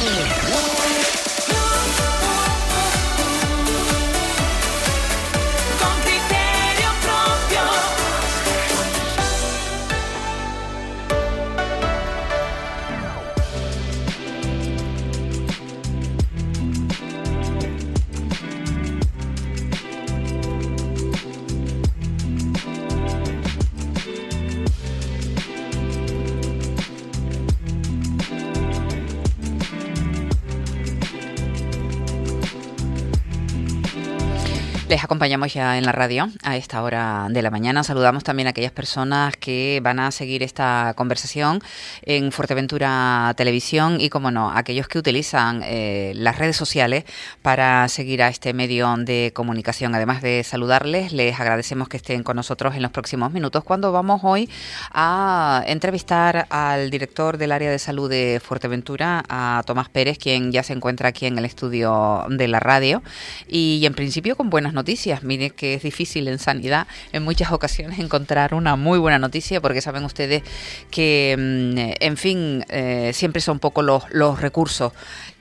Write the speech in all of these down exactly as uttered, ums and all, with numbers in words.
Les acompañamos ya en la radio a esta hora de la mañana. Saludamos también a aquellas personas que van a seguir esta conversación en Fuerteventura Televisión y, como no, aquellos que utilizan eh, las redes sociales para seguir a este medio de comunicación. Además de saludarles, les agradecemos que estén con nosotros en los próximos minutos cuando vamos hoy a entrevistar al director del área de salud de Fuerteventura, a Tomás Pérez, quien ya se encuentra aquí en el estudio de la radio y, en principio, con buenas noticias. Noticias. Mire que es difícil en sanidad en muchas ocasiones encontrar una muy buena noticia, porque saben ustedes que, en fin, eh, siempre son poco los, los recursos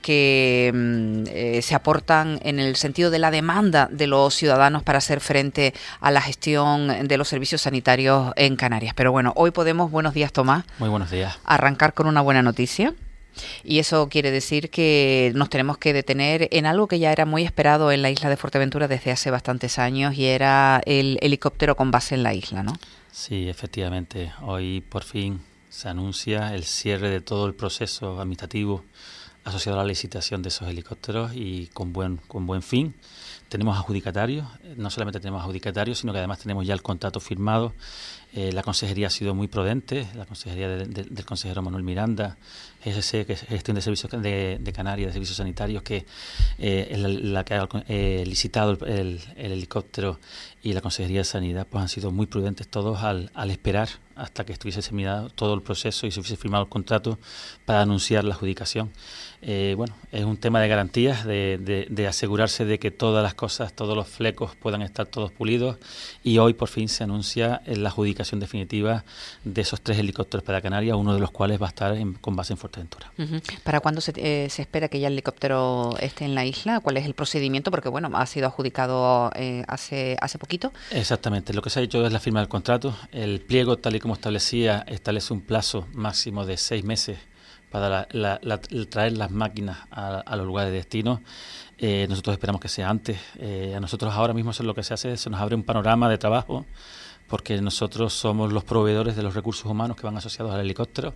que eh, se aportan en el sentido de la demanda de los ciudadanos para hacer frente a la gestión de los servicios sanitarios en Canarias. Pero bueno, hoy podemos, buenos días, Tomás. Muy buenos días. Arrancar con una buena noticia. Y eso quiere decir que nos tenemos que detener en algo que ya era muy esperado en la isla de Fuerteventura desde hace bastantes años, y era el helicóptero con base en la isla, ¿no? Sí, efectivamente. Hoy por fin se anuncia el cierre de todo el proceso administrativo asociado a la licitación de esos helicópteros, y con buen, con buen fin. Tenemos adjudicatarios, no solamente tenemos adjudicatarios, sino que además tenemos ya el contrato firmado. Eh, la consejería ha sido muy prudente, la consejería de, de, del consejero Manuel Miranda, G S C, que es Gestión de Servicios de, de Canarias, de Servicios Sanitarios, que eh, es la, la que ha eh, licitado el, el, el helicóptero, y la Consejería de Sanidad, pues han sido muy prudentes todos al, al esperar hasta que estuviese terminado todo el proceso y se hubiese firmado el contrato para anunciar la adjudicación. Eh, bueno, es un tema de garantías, de, de, de asegurarse de que todas las cosas, todos los flecos puedan estar todos pulidos, y hoy por fin se anuncia la adjudicación definitiva de esos tres helicópteros para Canarias, uno de los cuales va a estar en, con base en Fuerteventura. Uh-huh. ¿Para cuándo se, eh, se espera que ya el helicóptero esté en la isla? ¿Cuál es el procedimiento? Porque bueno, ha sido adjudicado eh, hace, hace poquito. Exactamente, lo que se ha hecho es la firma del contrato. El pliego, tal y como establecía, establece un plazo máximo de seis meses para la, la, la, traer las máquinas a, a los lugares de destino. Eh, nosotros esperamos que sea antes. Eh, a nosotros ahora mismo eso es lo que se hace, se nos abre un panorama de trabajo, porque nosotros somos los proveedores de los recursos humanos que van asociados al helicóptero.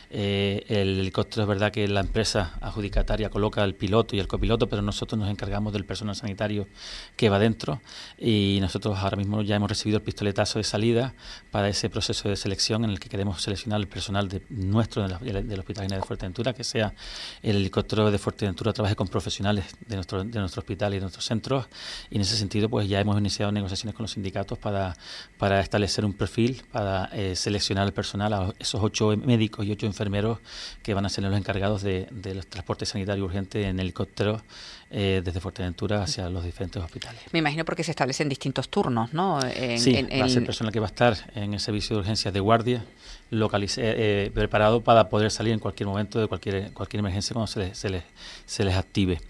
Eh, el helicóptero, es verdad que la empresa adjudicataria coloca el piloto y el copiloto, pero nosotros nos encargamos del personal sanitario que va dentro, y nosotros ahora mismo ya hemos recibido el pistoletazo de salida para ese proceso de selección en el que queremos seleccionar el personal de nuestro de la, de, del Hospital General de Fuerteventura, que sea el helicóptero de Fuerteventura trabaje con profesionales de nuestro, de nuestro hospital y de nuestros centros, y en ese sentido pues ya hemos iniciado negociaciones con los sindicatos para, para establecer un perfil, para eh, seleccionar el personal, a esos ocho médicos y ocho enfermeros que van a ser los encargados de, de los transportes sanitarios urgentes en helicópteros eh, desde Fuerteventura hacia los diferentes hospitales. Me imagino porque se establecen distintos turnos, ¿no? En, sí, en, va a ser en... personal que va a estar en el servicio de urgencias de guardia, localice, eh, preparado para poder salir en cualquier momento de cualquier cualquier emergencia cuando se les, se les, se les active.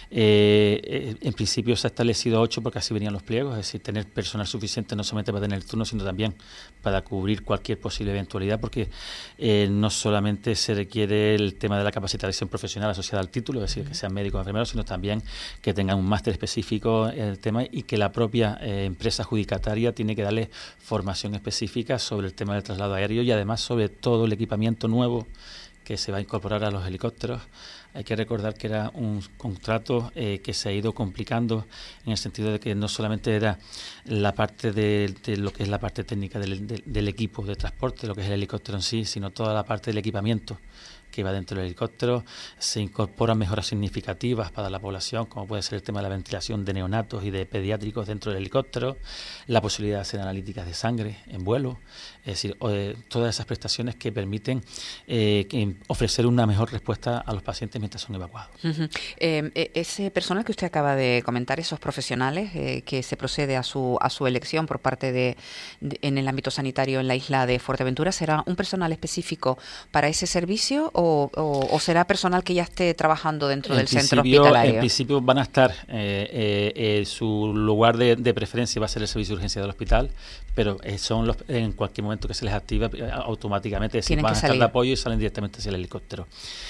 Eh, eh, en principio se ha establecido ocho porque así venían los pliegos, es decir, tener personal suficiente no solamente para tener el turno, sino también para cubrir cualquier posible eventualidad, porque eh, no solamente se requiere el tema de la capacitación profesional asociada al título, es decir, que sean médicos o enfermeros, sino también que tengan un máster específico en el tema, y que la propia eh, empresa adjudicataria tiene que darle formación específica sobre el tema del traslado aéreo, y además sobre todo el equipamiento nuevo que se va a incorporar a los helicópteros. Hay que recordar que era un contrato eh, que se ha ido complicando, en el sentido de que no solamente era la parte de, de lo que es la parte técnica del, del, del equipo de transporte, lo que es el helicóptero en sí, sino toda la parte del equipamiento que va dentro del helicóptero. Se incorporan mejoras significativas para la población, como puede ser el tema de la ventilación de neonatos y de pediátricos dentro del helicóptero, la posibilidad de hacer analíticas de sangre en vuelo, es decir, eh, todas esas prestaciones que permiten eh, que ofrecer una mejor respuesta a los pacientes mientras son evacuados. Uh-huh. Eh, ese personal que usted acaba de comentar, esos profesionales eh, que se procede a su a su elección por parte de, de en el ámbito sanitario en la isla de Fuerteventura, ¿será un personal específico para ese servicio o, o, o será personal que ya esté trabajando dentro en del centro principio, hospitalario? En principio van a estar, eh, eh, eh, su lugar de, de preferencia va a ser el servicio de urgencia del hospital, pero eh, son los, en cualquier momento que se les activa eh, automáticamente, es decir, van a estar de apoyo y salen directamente hacia el helicóptero.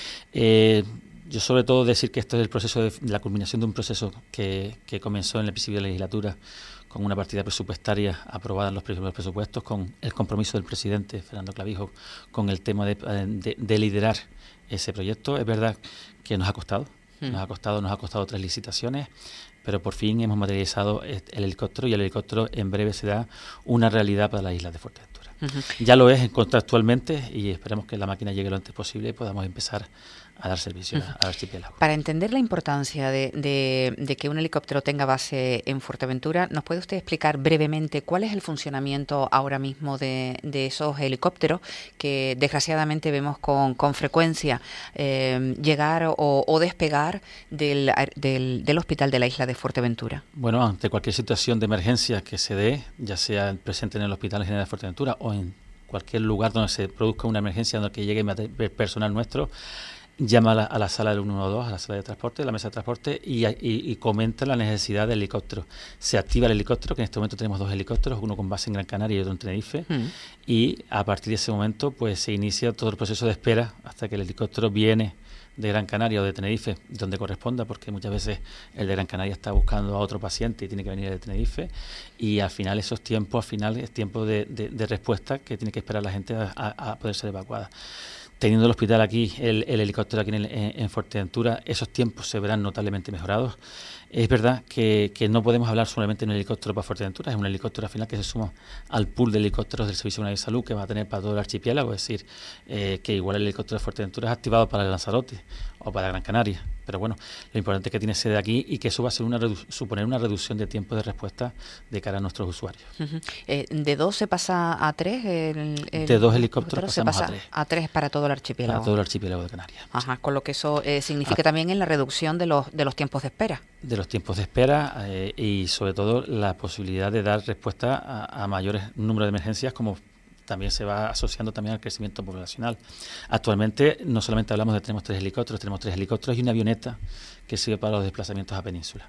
Eh, yo sobre todo decir que esto es el proceso de, de la culminación de un proceso que, que comenzó en el principio de la legislatura con una partida presupuestaria aprobada en los primeros presupuestos, con el compromiso del presidente Fernando Clavijo con el tema de, de, de liderar ese proyecto. Es verdad que nos ha costado, hmm. nos ha costado, nos ha costado tres licitaciones, pero por fin hemos materializado el helicóptero y el helicóptero en breve será una realidad para las islas de Fuerteventura. Uh-huh. Ya lo es contractualmente y esperemos que la máquina llegue lo antes posible y podamos empezar a dar servicio uh-huh. al archipiélago. Para entender la importancia de, de, de que un helicóptero tenga base en Fuerteventura, ¿nos puede usted explicar brevemente cuál es el funcionamiento ahora mismo de, de esos helicópteros que desgraciadamente vemos con, con frecuencia eh, llegar o, o despegar del, del, del hospital de la isla de Fuerteventura? Bueno, ante cualquier situación de emergencia que se dé, ya sea presente en el Hospital General de Fuerteventura o en cualquier lugar donde se produzca una emergencia donde llegue personal nuestro, llama a la, a la sala del uno uno dos, a la sala de transporte, a la mesa de transporte y, y, y comenta la necesidad del helicóptero. Se activa el helicóptero, que en este momento tenemos dos helicópteros, uno con base en Gran Canaria y otro en Tenerife, mm. y a partir de ese momento pues se inicia todo el proceso de espera hasta que el helicóptero viene de Gran Canaria o de Tenerife, donde corresponda, porque muchas veces el de Gran Canaria está buscando a otro paciente y tiene que venir de Tenerife, y al final esos tiempos, al final es tiempo de, de, de respuesta que tiene que esperar la gente a, a, a poder ser evacuada. Teniendo el hospital aquí, el, el helicóptero aquí en, el, en, en Fuerteventura, esos tiempos se verán notablemente mejorados. Es verdad que, que no podemos hablar solamente de un helicóptero para Fuerteventura, es un helicóptero al final que se suma al pool de helicópteros del Servicio Nacional de Salud que va a tener para todo el archipiélago, es decir, eh, que igual el helicóptero de Fuerteventura es activado para el Lanzarote o para Gran Canaria. Pero bueno, lo importante es que tiene sede aquí y que eso va a ser una redu- suponer una reducción de tiempo de respuesta de cara a nuestros usuarios. Uh-huh. Eh, ¿De dos se pasa a tres? El, el, de dos helicópteros pasamos se pasa a tres. A tres para todo el archipiélago. Para todo el archipiélago de Canarias. Ajá, sí. Con lo que eso eh, significa ah. también en la reducción de los de los tiempos de espera. De los tiempos de espera eh, y sobre todo la posibilidad de dar respuesta a, a mayores números de emergencias, como también se va asociando también al crecimiento poblacional. Actualmente no solamente hablamos de tenemos tres helicópteros, tenemos tres helicópteros y una avioneta que sirve para los desplazamientos a península.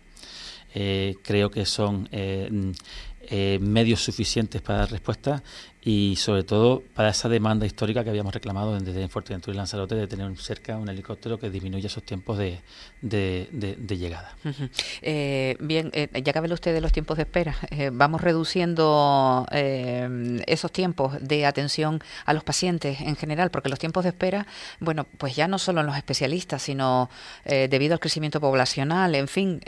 Eh, creo que son eh, eh, medios suficientes para dar respuesta y sobre todo para esa demanda histórica que habíamos reclamado desde Fuerteventura y Lanzarote de tener cerca un helicóptero que disminuya esos tiempos de, de, de, de llegada. Uh-huh. Eh, bien, eh, ya que habla usted de los tiempos de espera, eh, vamos reduciendo eh, esos tiempos de atención a los pacientes en general, porque los tiempos de espera, bueno, pues ya no solo en los especialistas, sino eh, debido al crecimiento poblacional, en fin,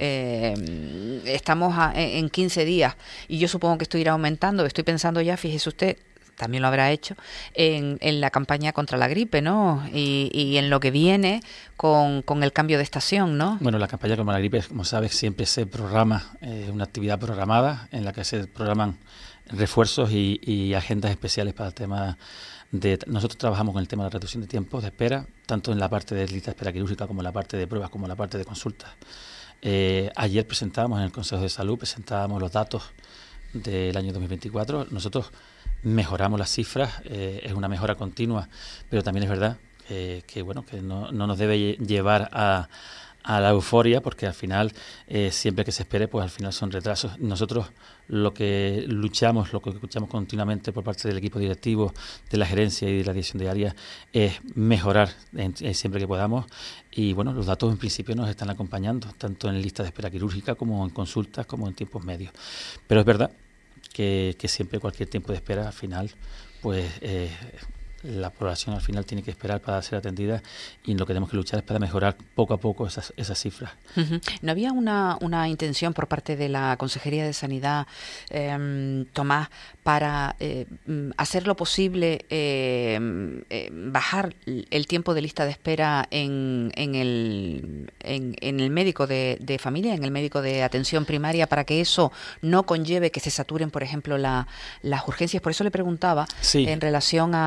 eh, estamos a, en quince días y yo supongo que esto irá aumentando. Estoy pensando ya, fíjese usted, también lo habrá hecho, en, en la campaña contra la gripe, ¿no? Y, y en lo que viene con, con el cambio de estación, ¿no? Bueno, la campaña contra la gripe, como sabes, siempre se programa, eh, una actividad programada en la que se programan refuerzos y, y agendas especiales para el tema de... Nosotros trabajamos con el tema de la reducción de tiempos de espera, tanto en la parte de lista de espera quirúrgica como en la parte de pruebas, como en la parte de consultas. Eh, ayer presentábamos en el Consejo de Salud, presentábamos los datos del año dos mil veinticuatro. Nosotros mejoramos las cifras, eh, es una mejora continua, pero también es verdad eh, que bueno que no, no nos debe llevar a, a la euforia, porque al final eh, siempre que se espere, pues al final son retrasos. Nosotros lo que luchamos, lo que escuchamos continuamente por parte del equipo directivo, de la gerencia y de la dirección de área, es mejorar en, en siempre que podamos. Y bueno, los datos en principio nos están acompañando, tanto en lista de espera quirúrgica como en consultas, como en tiempos medios. Pero es verdad que, que siempre cualquier tiempo de espera al final, pues eh, la población al final tiene que esperar para ser atendida y lo que tenemos que luchar es para mejorar poco a poco esas, esas cifras. Uh-huh. ¿No había una, una intención por parte de la Consejería de Sanidad, eh, Tomás, para eh, hacer lo posible, eh, eh, bajar el tiempo de lista de espera en, en, el, en, en el médico de, de familia, en el médico de atención primaria, para que eso no conlleve que se saturen, por ejemplo, la, las urgencias? Por eso le preguntaba sí. en relación a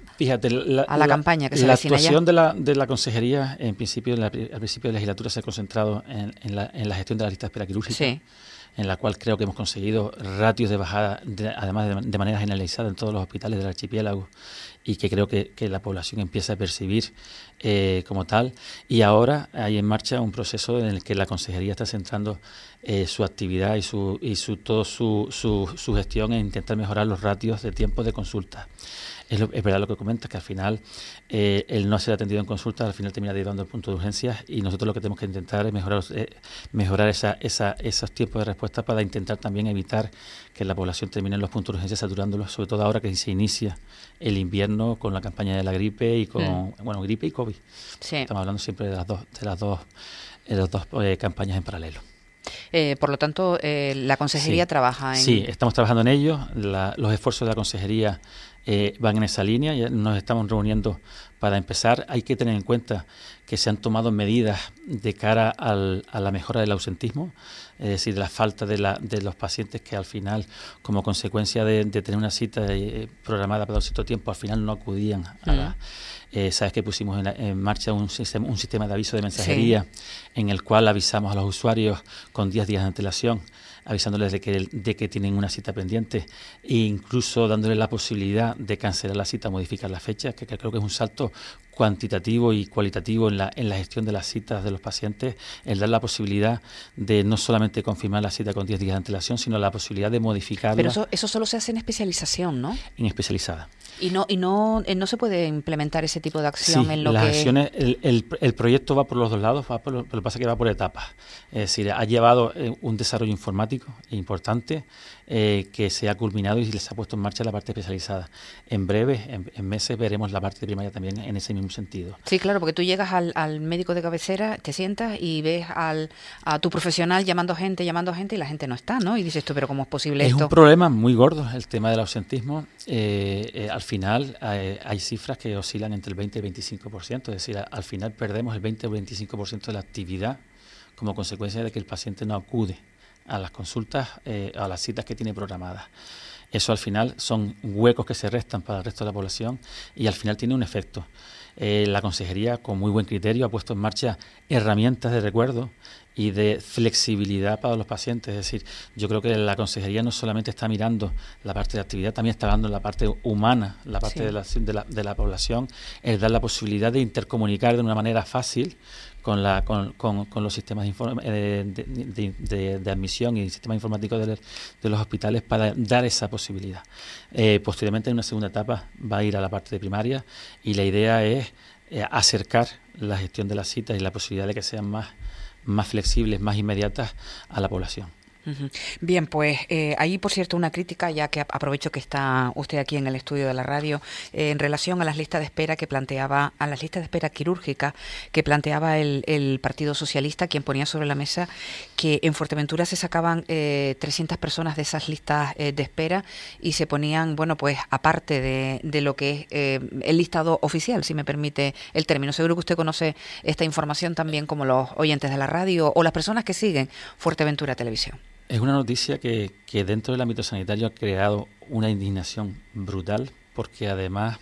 Fíjate, la, a la, la campaña que se la avecina actuación ya? de la, de la consejería, en principio, en la, al principio de la legislatura se ha concentrado en, en, la, en la gestión de la lista de espera quirúrgica, sí. en la cual creo que hemos conseguido ratios de bajada, de, además de, de manera generalizada en todos los hospitales del archipiélago, y que creo que, que la población empieza a percibir eh, como tal. Y ahora hay en marcha un proceso en el que la consejería está centrando eh, su actividad y su y su todo su, su, su gestión en intentar mejorar los ratios de tiempo de consulta. Es, lo, es verdad lo que comentas, que al final eh, el no ser atendido en consulta al final termina derivando el punto de urgencias, y nosotros lo que tenemos que intentar es mejorar eh, mejorar esa, esa, esos tiempos de respuesta para intentar también evitar que la población termine en los puntos de urgencia saturándolos, sobre todo ahora que se inicia el invierno con la campaña de la gripe y con mm. bueno gripe y COVID. Sí. Estamos hablando siempre de las dos de las dos de las dos eh, campañas en paralelo. Eh, por lo tanto, eh, la consejería sí. trabaja en... Sí, estamos trabajando en ello. La, los esfuerzos de la consejería eh, van en esa línea. Ya nos estamos reuniendo para empezar. Hay que tener en cuenta que se han tomado medidas de cara al, a la mejora del ausentismo, es decir, de la falta de, la, de los pacientes que al final, como consecuencia de, de tener una cita eh, programada para un cierto tiempo, al final no acudían a la... Eh, sabes que pusimos en, la, en marcha un sistema, un sistema de aviso de mensajería sí. en el cual avisamos a los usuarios con diez días de antelación, avisándoles de que, de que tienen una cita pendiente e incluso dándoles la posibilidad de cancelar la cita, modificar la fecha, que, que creo que es un salto cuantitativo y cualitativo en la, en la gestión de las citas de los pacientes, el dar la posibilidad de no solamente confirmar la cita con diez días de antelación, sino la posibilidad de modificarla. Pero eso, eso solo se hace en especialización, ¿no? En especializada. Y no y no no se puede implementar ese tipo de acción sí, en lo las que... acciones, el, el, el proyecto va por los dos lados, va por lo, lo que pasa es que va por etapas. Es decir, ha llevado eh, un desarrollo informático importante eh, que se ha culminado y se ha puesto en marcha la parte especializada. En breve, en, en meses, veremos la parte primaria también en ese mismo sentido. Sí, claro, porque tú llegas al, al médico de cabecera, te sientas y ves al, a tu profesional llamando gente, llamando gente y la gente no está, ¿no? Y dices tú, pero ¿cómo es posible es esto? Es un problema muy gordo el tema del ausentismo. Eh, eh, al final eh, hay cifras que oscilan entre el veinte y el veinticinco por ciento, es decir, a, al final perdemos el veinte o veinticinco por ciento de la actividad como consecuencia de que el paciente no acude a las consultas, eh, a las citas que tiene programadas. Eso al final son huecos que se restan para el resto de la población y al final tiene un efecto. Eh, la consejería, con muy buen criterio, ha puesto en marcha herramientas de recuerdo y de flexibilidad para los pacientes. Es decir, yo creo que la consejería no solamente está mirando la parte de actividad, también está dando la parte humana, la parte sí. de, la, de, la, de la población, es dar la posibilidad de intercomunicar de una manera fácil con, la, con, con, con los sistemas de, inform- de, de, de, de admisión y sistemas informáticos de, de los hospitales para dar esa posibilidad. Eh, posteriormente, en una segunda etapa, va a ir a la parte de primaria y la idea es eh, acercar la gestión de las citas y la posibilidad de que sean más más flexibles, más inmediatas a la población. Uh-huh. Bien, pues eh, ahí, por cierto, una crítica, ya que aprovecho que está usted aquí en el estudio de la radio, eh, en relación a las listas de espera que planteaba, a las listas de espera quirúrgica que planteaba el, el Partido Socialista, quien ponía sobre la mesa que en Fuerteventura se sacaban eh, trescientas personas de esas listas eh, de espera y se ponían, bueno, pues aparte de, de lo que es eh, el listado oficial, si me permite el término. Seguro que usted conoce esta información también como los oyentes de la radio o las personas que siguen Fuerteventura Televisión. Es una noticia que, que dentro del ámbito sanitario ha creado una indignación brutal, porque además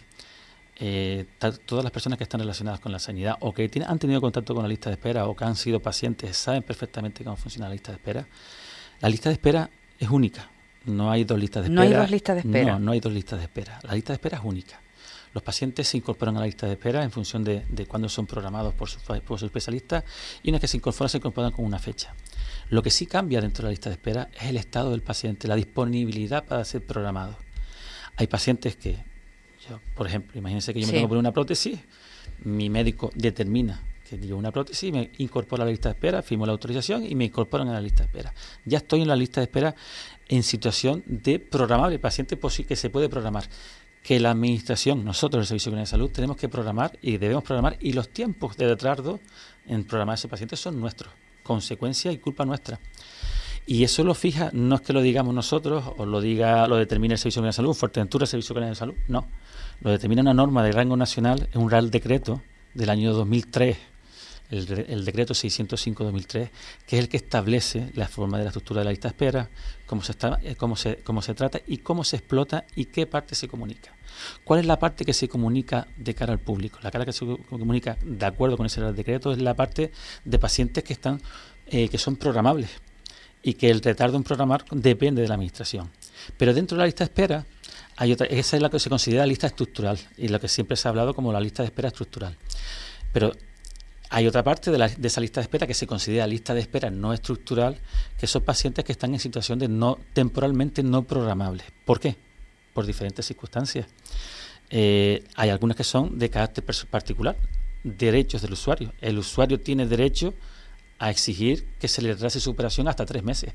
eh, ta, todas las personas que están relacionadas con la sanidad o que tienen, han tenido contacto con la lista de espera o que han sido pacientes saben perfectamente cómo funciona la lista de espera. La lista de espera es única, no hay dos listas de espera. No hay dos listas de espera. No, no hay dos listas de espera. La lista de espera es única. Los pacientes se incorporan a la lista de espera en función de, de cuándo son programados por su, por su especialista y una vez que se incorporan, se incorporan con una fecha. Lo que sí cambia dentro de la lista de espera es el estado del paciente, la disponibilidad para ser programado. Hay pacientes que, yo, por ejemplo, imagínense que yo me sí. tengo que poner una prótesis, mi médico determina que llevo una prótesis, me incorpora a la lista de espera, firmo la autorización y me incorporan a la lista de espera. Ya estoy en la lista de espera en situación de programable, paciente que se puede programar. Que la administración, nosotros, el Servicio Comunitario de Salud, tenemos que programar y debemos programar, y los tiempos de retardo en programar a ese paciente son nuestros, consecuencia y culpa nuestra. Y eso lo fija, no es que lo digamos nosotros o lo diga, lo determine el Servicio Comunitario de Salud, Fuerteventura, el Servicio Comunitario de Salud, no. Lo determina una norma de rango nacional, es un Real Decreto del año dos mil tres, el, el decreto seiscientos cinco de dos mil tres, que es el que establece la forma de la estructura de la lista de espera, cómo se, está, cómo se, cómo se trata y cómo se explota y qué parte se comunica. ¿Cuál es la parte que se comunica de cara al público? La cara que se comunica de acuerdo con ese decreto es la parte de pacientes que están eh, que son programables y que el retardo en programar depende de la administración. Pero dentro de la lista de espera hay otra, esa es la que se considera lista estructural y lo que siempre se ha hablado como la lista de espera estructural. Pero hay otra parte de, la, de esa lista de espera que se considera lista de espera no estructural, que son pacientes que están en situación de no temporalmente no programables. ¿Por qué? Por diferentes circunstancias. Eh, hay algunas que son de carácter particular, derechos del usuario. El usuario tiene derecho a exigir que se le retrase su operación hasta tres meses.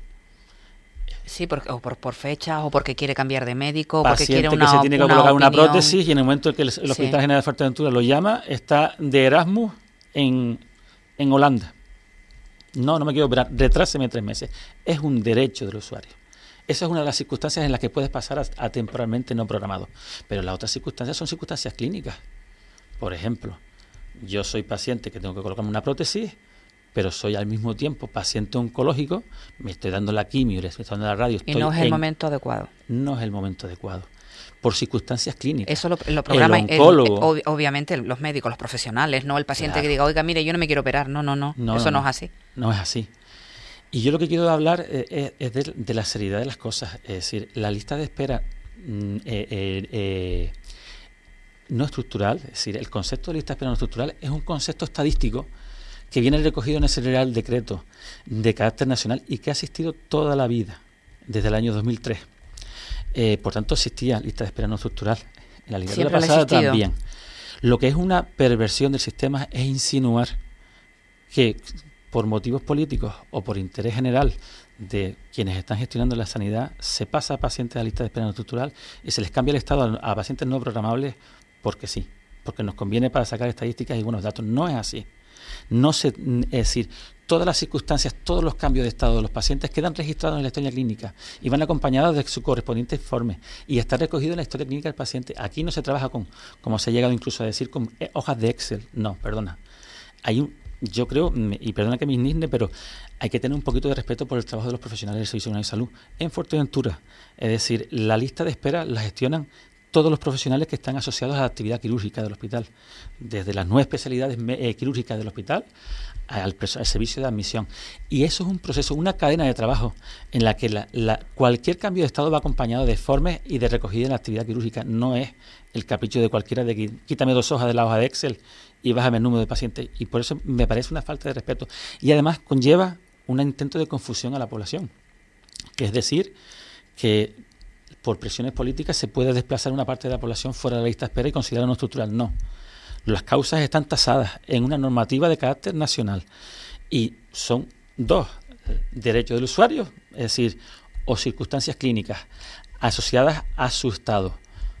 Sí, por, o por, por fechas, o porque quiere cambiar de médico, o porque quiere una que se tiene que una colocar opinión. una prótesis y en el momento en que el, el Hospital sí. General de Fuerteventura lo llama, está de Erasmus en, en Holanda. No, no me quiero operar, retráseme tres meses. Es un derecho del usuario. Esa es una de las circunstancias en las que puedes pasar a, a temporalmente no programado. Pero las otras circunstancias son circunstancias clínicas. Por ejemplo, yo soy paciente que tengo que colocarme una prótesis, pero soy al mismo tiempo paciente oncológico, me estoy dando la quimio, le estoy dando la radio. Y no es el en, momento adecuado. No es el momento adecuado. Por circunstancias clínicas. Eso lo, lo programa el oncólogo. El, ob, obviamente los médicos, los profesionales, no el paciente Claro. que diga, oiga, mire, yo no me quiero operar. No, no, no, no eso no, no es así. No es así. Y yo lo que quiero hablar eh, es de, de la seriedad de las cosas. Es decir, la lista de espera mm, eh, eh, eh, no estructural, es decir, el concepto de lista de espera no estructural es un concepto estadístico que viene recogido en ese Real Decreto de carácter nacional y que ha existido toda la vida, desde el año dos mil tres. Eh, por tanto, existía lista de espera no estructural. En la legislatura pasada también. Lo que es una perversión del sistema es insinuar que por motivos políticos o por interés general de quienes están gestionando la sanidad, se pasa a pacientes a lista de espera no estructural y se les cambia el estado a, a pacientes no programables porque sí, porque nos conviene para sacar estadísticas y buenos datos. No es así. No se, es decir, todas las circunstancias, todos los cambios de estado de los pacientes quedan registrados en la historia clínica y van acompañados de su correspondiente informe y está recogido en la historia clínica del paciente. Aquí no se trabaja con, como se ha llegado incluso a decir, con hojas de Excel. No, perdona. Hay un, yo creo, y perdona que me indigne, pero hay que tener un poquito de respeto por el trabajo de los profesionales del Servicio Nacional de Salud en Fuerteventura. Es decir, la lista de espera la gestionan todos los profesionales que están asociados a la actividad quirúrgica del hospital, desde las nueve especialidades eh, quirúrgicas del hospital al, al servicio de admisión. Y eso es un proceso, una cadena de trabajo en la que la, la, cualquier cambio de estado va acompañado de informes y de recogida en la actividad quirúrgica. No es el capricho de cualquiera de que quítame dos hojas de la hoja de Excel y bájame el número de pacientes. Y por eso me parece una falta de respeto. Y además conlleva un intento de confusión a la población. Que es decir, que por presiones políticas se puede desplazar una parte de la población fuera de la lista de espera y considerarlo no estructural. No. Las causas están tasadas en una normativa de carácter nacional y son dos: derechos del usuario, es decir, o circunstancias clínicas asociadas a su estado.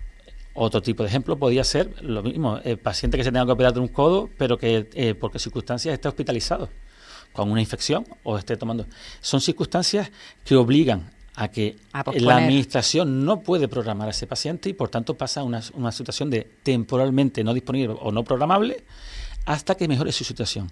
Otro tipo de ejemplo podría ser lo mismo, el paciente que se tenga que operar de un codo, pero que eh, por qué circunstancias esté hospitalizado con una infección o esté tomando. Son circunstancias que obligan a que a la administración no puede programar a ese paciente y por tanto pasa a una, una situación de temporalmente no disponible o no programable hasta que mejore su situación.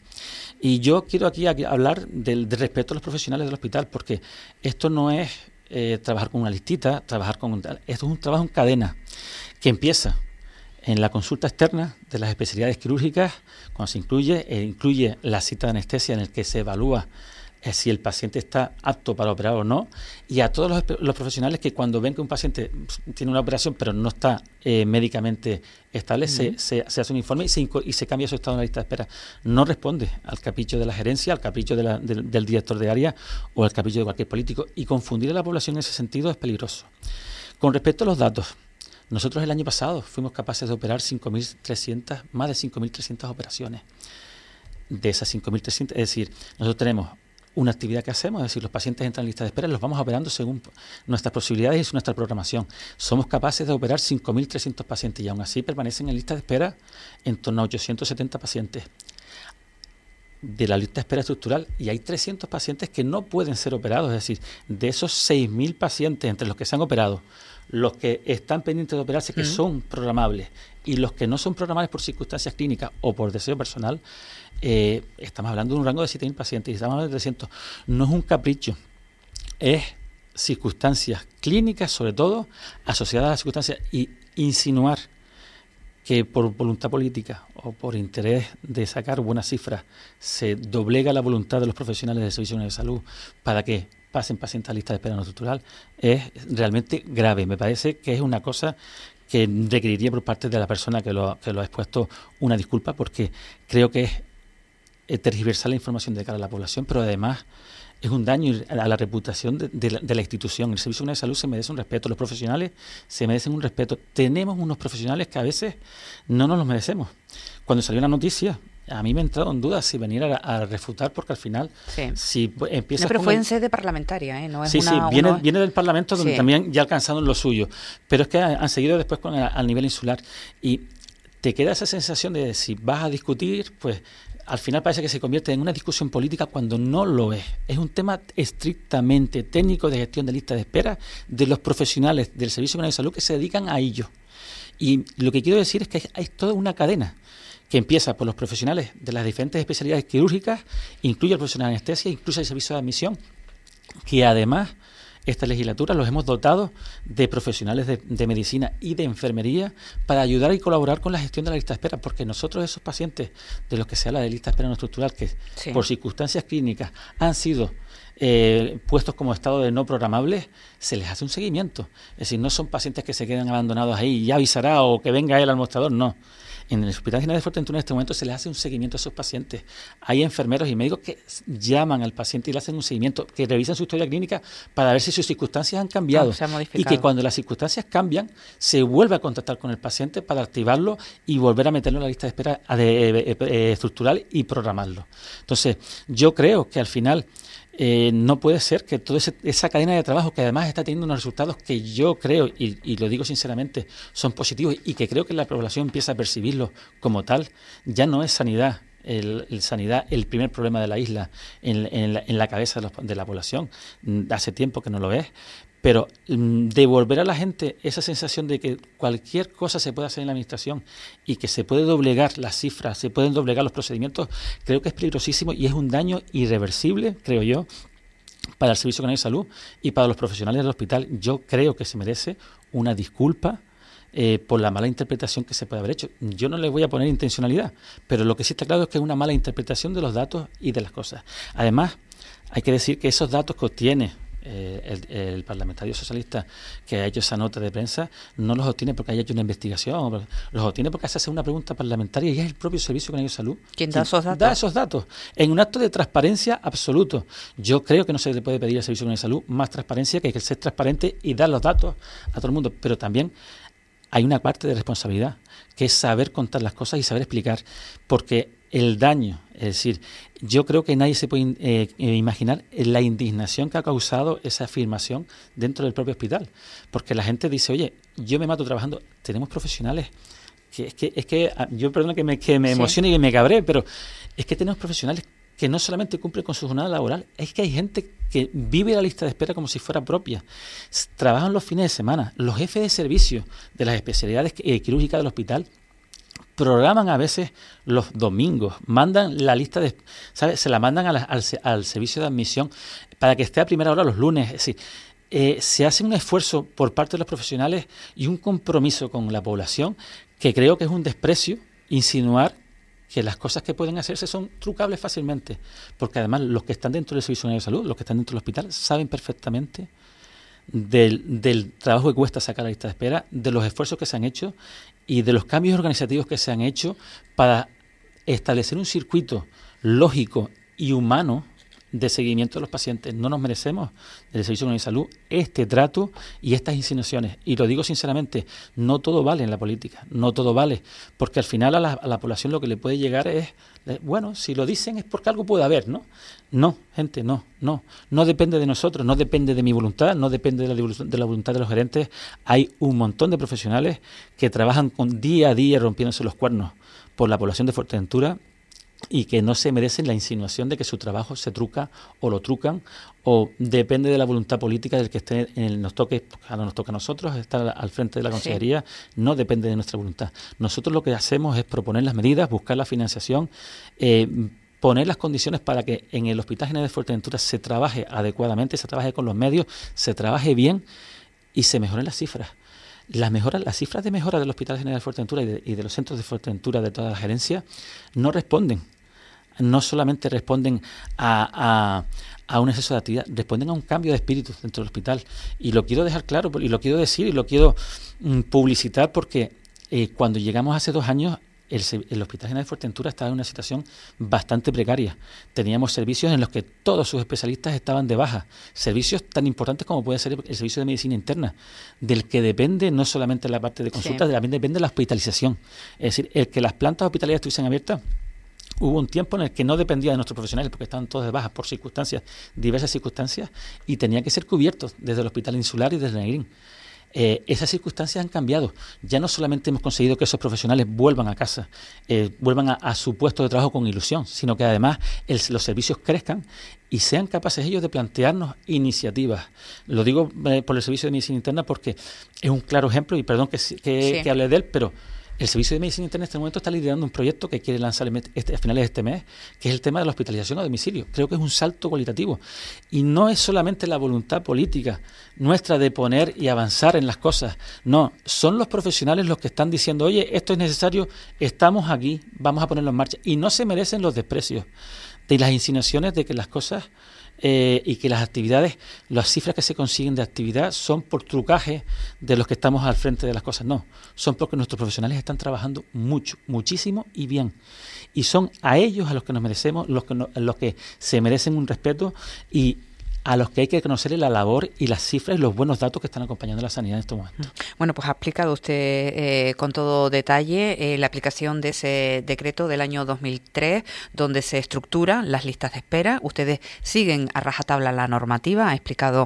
Y yo quiero aquí, aquí hablar del, del respeto a los profesionales del hospital, porque esto no es eh, trabajar con una listita, trabajar con esto es un trabajo en cadena que empieza en la consulta externa de las especialidades quirúrgicas, cuando se incluye, eh, incluye la cita de anestesia en el que se evalúa eh, si el paciente está apto para operar o no, y a todos los, los profesionales que cuando ven que un paciente tiene una operación pero no está eh, médicamente estable, uh-huh. se, se, se hace un informe y se, y se cambia su estado en la lista de espera. No responde al capricho de la gerencia, al capricho de la, de, del director de área o al capricho de cualquier político, y confundir a la población en ese sentido es peligroso. Con respecto a los datos, nosotros el año pasado fuimos capaces de operar cinco mil trescientas, más de cinco mil trescientas operaciones. De esas cinco mil trescientas, es decir, nosotros tenemos una actividad que hacemos, es decir, los pacientes entran en lista de espera, los vamos operando según nuestras posibilidades y nuestra programación. Somos capaces de operar cinco mil trescientos pacientes y aún así permanecen en lista de espera en torno a ochocientos setenta pacientes de la lista de espera estructural, y hay trescientos pacientes que no pueden ser operados. Es decir, de esos seis mil pacientes entre los que se han operado, los que están pendientes de operarse, que Mm. son programables, y los que no son programables por circunstancias clínicas o por deseo personal, eh, estamos hablando de un rango de siete mil pacientes y estamos hablando de trescientos. No es un capricho, es circunstancias clínicas, sobre todo, asociadas a las circunstancias, y insinuar que por voluntad política o por interés de sacar buenas cifras se doblega la voluntad de los profesionales del Servicio Nacional de Salud para que pasen pacientes a lista de espera no estructural, es realmente grave. Me parece que es una cosa que requeriría por parte de la persona que lo, que lo ha expuesto una disculpa, porque creo que es eh, tergiversar la información de cara a la población, pero además es un daño a la reputación de, de, la, de la institución. El Servicio Nacional de Salud se merece un respeto, los profesionales se merecen un respeto. Tenemos unos profesionales que a veces no nos los merecemos. Cuando salió la noticia, a mí me ha entrado en duda si venir a, a refutar, porque al final, sí. si empiezas no, pero con fue el, en sede parlamentaria, ¿eh? No es sí, una, sí, viene, uno... viene del Parlamento, donde sí. también ya alcanzaron lo suyo, pero es que han, han seguido después con el, al nivel insular, y te queda esa sensación de si vas a discutir, pues al final parece que se convierte en una discusión política cuando no lo es. Es un tema estrictamente técnico de gestión de listas de espera de los profesionales del Servicio Nacional de Salud que se dedican a ello. Y lo que quiero decir es que hay toda una cadena que empieza por los profesionales de las diferentes especialidades quirúrgicas, incluye el profesional de anestesia, incluye el servicio de admisión, que además esta legislatura los hemos dotado de profesionales de, de medicina y de enfermería para ayudar y colaborar con la gestión de la lista de espera, porque nosotros esos pacientes de los que se habla de lista de espera no estructural, que sí. por circunstancias clínicas han sido eh, puestos como estado de no programables, se les hace un seguimiento. Es decir, no son pacientes que se quedan abandonados ahí y ya avisará o que venga él al mostrador, no. En el Hospital General de Fuerteventura en este momento se les hace un seguimiento a esos pacientes. Hay enfermeros y médicos que llaman al paciente y le hacen un seguimiento, que revisan su historia clínica para ver si sus circunstancias han cambiado. No, se ha modificado. Y que cuando las circunstancias cambian, se vuelve a contactar con el paciente para activarlo y volver a meterlo en la lista de espera de, de, de, estructural y programarlo. Entonces, yo creo que al final Eh, no puede ser que toda esa cadena de trabajo, que además está teniendo unos resultados que yo creo, y, y lo digo sinceramente, son positivos y que creo que la población empieza a percibirlos como tal, ya no es sanidad. El, el sanidad, el primer problema de la isla en, en, la, en la cabeza de, los, de la población. Hace tiempo que no lo es. Pero mm, devolver a la gente esa sensación de que cualquier cosa se puede hacer en la administración y que se puede doblegar las cifras, se pueden doblegar los procedimientos, creo que es peligrosísimo y es un daño irreversible, creo yo, para el Servicio Nacional de Salud y para los profesionales del hospital. Yo creo que se merece una disculpa eh, por la mala interpretación que se puede haber hecho. Yo no le voy a poner intencionalidad, pero lo que sí está claro es que es una mala interpretación de los datos y de las cosas. Además, hay que decir que esos datos que obtiene Eh, el, el parlamentario socialista que ha hecho esa nota de prensa no los obtiene porque haya hecho una investigación, los obtiene porque se hace una pregunta parlamentaria y es el propio Servicio Canario de Salud quien da esos datos. Da esos datos en un acto de transparencia absoluto. Yo creo que no se le puede pedir al Servicio Canario de Salud más transparencia que el ser transparente y dar los datos a todo el mundo, pero también hay una parte de responsabilidad que es saber contar las cosas y saber explicar, porque el daño, es decir, yo creo que nadie se puede eh, imaginar la indignación que ha causado esa afirmación dentro del propio hospital, porque la gente dice, oye, yo me mato trabajando. Tenemos profesionales que es que, es que yo perdona que me, que me emocione sí. y que me cabré, pero es que tenemos profesionales que no solamente cumplen con su jornada laboral, es que hay gente que vive la lista de espera como si fuera propia. Trabajan los fines de semana. Los jefes de servicio de las especialidades eh, quirúrgicas del hospital programan a veces los domingos, mandan la lista de, ¿sabes? Se la mandan a la, al, al servicio de admisión para que esté a primera hora los lunes. Es decir, eh, se hace un esfuerzo por parte de los profesionales y un compromiso con la población que creo que es un desprecio insinuar que las cosas que pueden hacerse son trucables fácilmente, porque además los que están dentro del Servicio Nacional de Salud, los que están dentro del hospital, saben perfectamente del, del trabajo que cuesta sacar la lista de espera, de los esfuerzos que se han hecho y de los cambios organizativos que se han hecho para establecer un circuito lógico y humano de seguimiento de los pacientes. No nos merecemos del Servicio Nacional de Salud este trato y estas insinuaciones. Y lo digo sinceramente, no todo vale en la política, no todo vale, porque al final a la, a la población lo que le puede llegar es, bueno, si lo dicen es porque algo puede haber, ¿no? No, gente, no, no. No depende de nosotros, no depende de mi voluntad, no depende de la, de la voluntad de los gerentes. Hay un montón de profesionales que trabajan con día a día rompiéndose los cuernos por la población de Fuerteventura y que no se merecen la insinuación de que su trabajo se truca o lo trucan o depende de la voluntad política del que esté en el, nos toque, cuando nos toca a nosotros estar al frente de la consejería, sí. No depende de nuestra voluntad. Nosotros lo que hacemos es proponer las medidas, buscar la financiación, eh, poner las condiciones para que en el Hospital General de Fuerteventura se trabaje adecuadamente, se trabaje con los medios, se trabaje bien y se mejoren las cifras. Las mejoras, las cifras de mejora del Hospital General de Fuerteventura y de, y de los centros de Fuerteventura de toda la gerencia no responden, no solamente responden a, a, a un exceso de actividad, responden a un cambio de espíritu dentro del hospital. Y lo quiero dejar claro, y lo quiero decir, y lo quiero mm, publicitar, porque eh, cuando llegamos hace dos años, El, el Hospital General de Fuerteventura estaba en una situación bastante precaria. Teníamos servicios en los que todos sus especialistas estaban de baja. Servicios tan importantes como puede ser el servicio de medicina interna, del que depende no solamente la parte de consulta, sí. También depende la hospitalización. Es decir, el que las plantas hospitalarias estuviesen abiertas, hubo un tiempo en el que no dependía de nuestros profesionales porque estaban todos de baja por circunstancias, diversas circunstancias, y tenía que ser cubiertos desde el Hospital Insular y desde Negrín. Eh, esas circunstancias han cambiado. Ya no solamente hemos conseguido que esos profesionales vuelvan a casa, eh, vuelvan a, a su puesto de trabajo con ilusión, sino que además el, los servicios crezcan y sean capaces ellos de plantearnos iniciativas. Lo digo eh, por el Servicio de Medicina Interna porque es un claro ejemplo, y perdón que, que, sí. que hable de él, pero el Servicio de Medicina Interna en este momento está liderando un proyecto que quiere lanzar este, a finales de este mes, que es el tema de la hospitalización a domicilio. Creo que es un salto cualitativo. Y no es solamente la voluntad política nuestra de poner y avanzar en las cosas. No, son los profesionales los que están diciendo, oye, esto es necesario, estamos aquí, vamos a ponerlo en marcha. Y no se merecen los desprecios de las insinuaciones de que las cosas eh, y que las actividades, las cifras que se consiguen de actividad son por trucaje de los que estamos al frente de las cosas. No, son porque nuestros profesionales están trabajando mucho, muchísimo y bien. Y son a ellos a los que nos merecemos, los que, no, los que se merecen un respeto y a los que hay que reconocerle la labor y las cifras y los buenos datos que están acompañando la sanidad en estos momentos. Bueno, pues ha explicado usted eh, con todo detalle eh, la aplicación de ese decreto del año dos mil tres, donde se estructuran las listas de espera. Ustedes siguen a rajatabla la normativa, ha explicado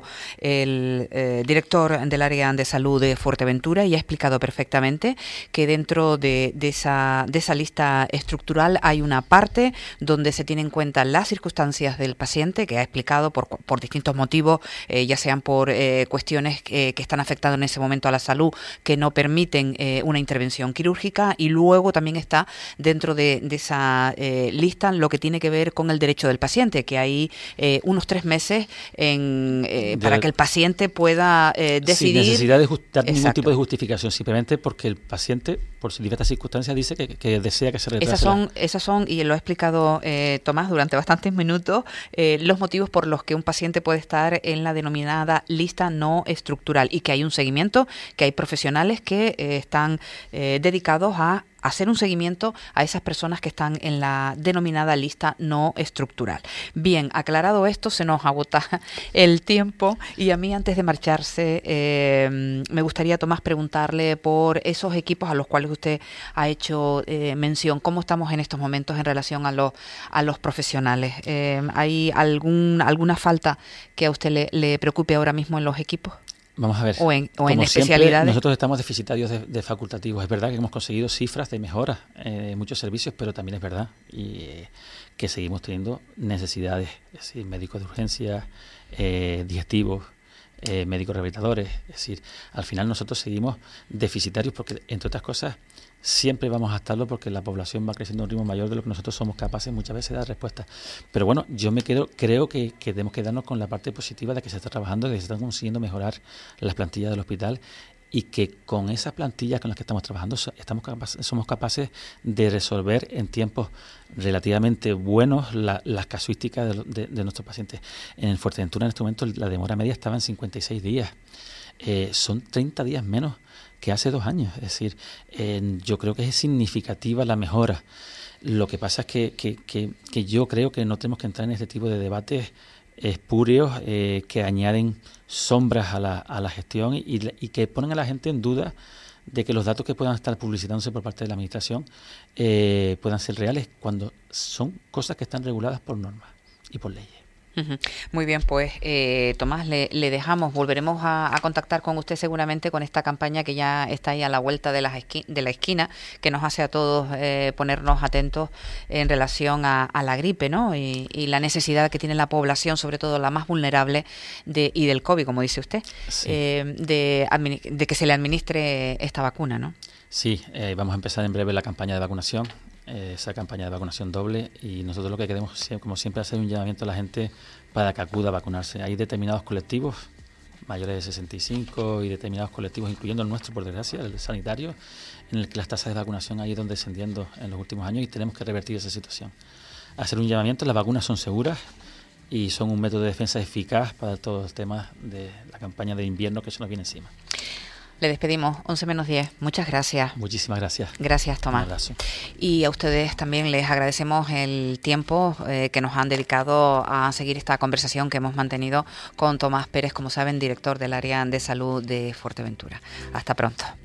el eh, director del área de salud de Fuerteventura y ha explicado perfectamente que dentro de, de, esa, de esa lista estructural hay una parte donde se tienen en cuenta las circunstancias del paciente, que ha explicado por, por distintos motivos, eh, ya sean por eh, cuestiones que, que están afectando en ese momento a la salud, que no permiten eh, una intervención quirúrgica, y luego también está dentro de, de esa eh, lista lo que tiene que ver con el derecho del paciente, que hay eh, unos tres meses en, eh, para que el paciente pueda eh, decidir. Sin necesidad de dar ningún tipo de justificación, simplemente porque el paciente, por diversas circunstancias, dice que, que desea que se retrase. Esas son, esas son, y lo ha explicado eh, Tomás durante bastantes minutos, eh, los motivos por los que un paciente puede estar en la denominada lista no estructural, y que hay un seguimiento, que hay profesionales que eh, están eh, dedicados a hacer un seguimiento a esas personas que están en la denominada lista no estructural. Bien, aclarado esto, se nos agota el tiempo, y a mí, antes de marcharse, eh, me gustaría, Tomás, preguntarle por esos equipos a los cuales usted ha hecho eh, mención. ¿Cómo estamos en estos momentos en relación a los a los profesionales? Eh, ¿Hay algún alguna falta que a usted le, le preocupe ahora mismo en los equipos? Vamos a ver, o en, o como en especialidades. Siempre, nosotros estamos deficitarios de, de facultativos. Es verdad que hemos conseguido cifras de mejora en eh, muchos servicios, pero también es verdad y, eh, que seguimos teniendo necesidades, es decir, médicos de urgencia, eh, digestivos, eh, médicos rehabilitadores. Es decir, al final nosotros seguimos deficitarios porque, entre otras cosas, siempre vamos a estarlo porque la población va creciendo a un ritmo mayor de lo que nosotros somos capaces muchas veces de dar respuesta. Pero bueno, yo me quedo, creo que, que tenemos que quedarnos con la parte positiva de que se está trabajando, de que se están consiguiendo mejorar las plantillas del hospital, y que con esas plantillas con las que estamos trabajando estamos capaces, somos capaces de resolver en tiempos relativamente buenos la, las casuísticas de, de, de nuestros pacientes. En Fuerteventura, en este momento, la demora media estaba en cincuenta y seis días. Eh, son treinta días menos que hace dos años. Es decir, eh, yo creo que es significativa la mejora. Lo que pasa es que, que, que, que yo creo que no tenemos que entrar en este tipo de debates espurios eh, que añaden sombras a la, a la gestión y, y que ponen a la gente en duda de que los datos que puedan estar publicitándose por parte de la Administración eh, puedan ser reales, cuando son cosas que están reguladas por normas y por leyes. Uh-huh. Muy bien, pues eh, Tomás, le, le dejamos, volveremos a, a contactar con usted seguramente con esta campaña que ya está ahí a la vuelta de la, esqui- de la esquina, que nos hace a todos eh, ponernos atentos en relación a, a la gripe, ¿no? Y, y la necesidad que tiene la población, sobre todo la más vulnerable, de, y del COVID, como dice usted, sí. eh, de, admini- de que se le administre esta vacuna, ¿no? Sí, eh, vamos a empezar en breve la campaña de vacunación. Esa campaña de vacunación doble, y nosotros lo que queremos, como siempre, hacer un llamamiento a la gente para que acuda a vacunarse. Hay determinados colectivos mayores de sesenta y cinco y determinados colectivos, incluyendo el nuestro, por desgracia, el sanitario, en el que las tasas de vacunación han ido descendiendo en los últimos años, y tenemos que revertir esa situación. Hacer un llamamiento: las vacunas son seguras y son un método de defensa eficaz para todos los temas de la campaña de invierno que se nos viene encima. Le despedimos, once menos diez. Muchas gracias. Muchísimas gracias. Gracias, Tomás. Un abrazo. Y a ustedes también les agradecemos el tiempo eh, que nos han dedicado a seguir esta conversación que hemos mantenido con Tomás Pérez, como saben, director del área de salud de Fuerteventura. Hasta pronto.